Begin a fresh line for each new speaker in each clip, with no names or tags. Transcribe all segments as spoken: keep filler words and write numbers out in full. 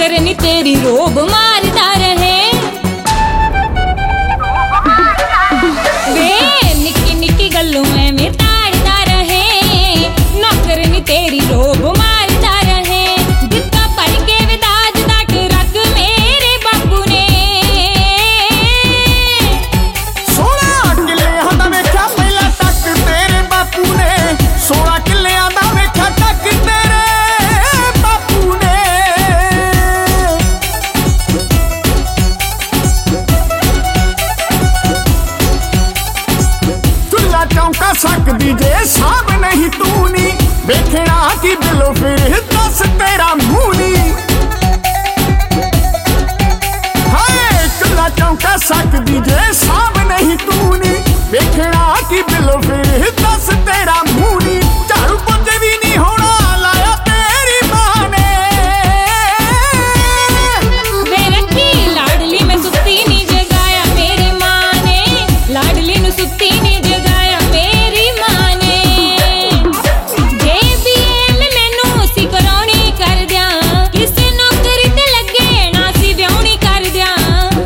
नौकर नी तेरी रोब मारदा रहे। वे निक्की निक्की गल्लों में ताड़दा रहे, नौकर नी तेरी रोब मारदा रहे। दित्ता पढ़ के विदाज दा ट्रक मेरे बापू ने,
सोलह किलियां दा वेख्या पहला टक तेरे बापू ने, सोलह किलियां दा वेख्या टक तेरे बापू ने। चुल्ला चौंका सकदी जे साहब नहीं तू नी, वेखना की दिलों फिर दस तेरा मुंह नी। हाय चुल्ला चौंका सकदी जे साहब नहीं तू नी, वेखना की दिलों फिर दस तेरा मुंह नी। झाड़ू पोंछे भी नहीं होना लाया तेरी मां ने।
वे रखी लाडली में सुत्ती नी जगाया मेरी मां ने, लाडली नु सुत्ती नी जगाया मेरी मां ने। जे बीए में मैनू सी करौणी कर दियां, किसे नौकरी ते लगे ना सी व्याहुणी कर दियां।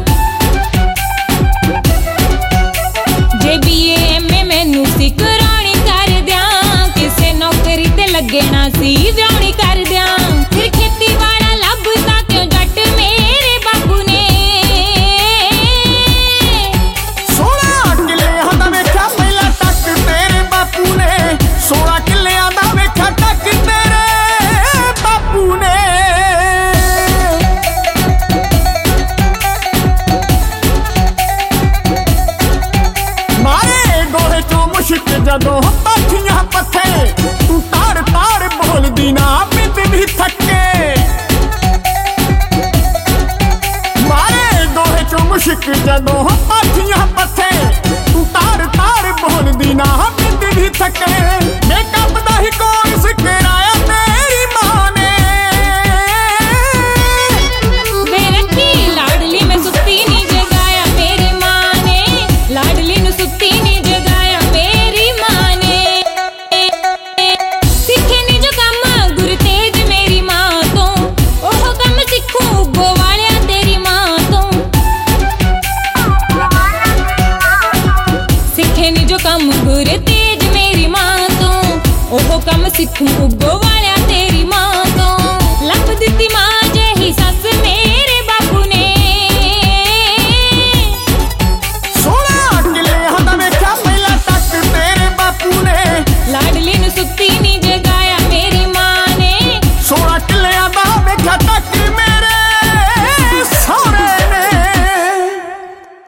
जे बीए में मैनू सी करौणी कर दियां, किसे नौकरी ते लगे ना सी व्याहुणी कर दियां। फिर खेती वाला लभदा क्यों जट मेरे बापू ने।
सोलह किलियां दा वेख्या पहला टक तेरे बापू ने, सोलह किलियां दा वेख्या टक तेरे बापू ने। मारे गोहे चों मुश्क जदों पाथियां पत्थे, तू ताड़ ताड़ बोलदी ना बिंद भी थके। मारे गोहे चों मुश्क जदों पाथियां पत्थे, तू ताड़ ताड़ बोलदी ना बिंद भी थके। मेकअप दा ही कोर्स कराया तेरी मां ने।
वे रखी लाडली में सुत्ती नी जगाया मेरी मां ने, लाडली नु सुत्ती नी जगाया मेरी मां ने। सिखे नी जो कम गुर तेज मेरी मां तो, ओह कम सिखूं उगो वालिया तेरी मां तो। सिखे नी जो कम गुर तेज मेरी मां तो, ओह कम सिखूं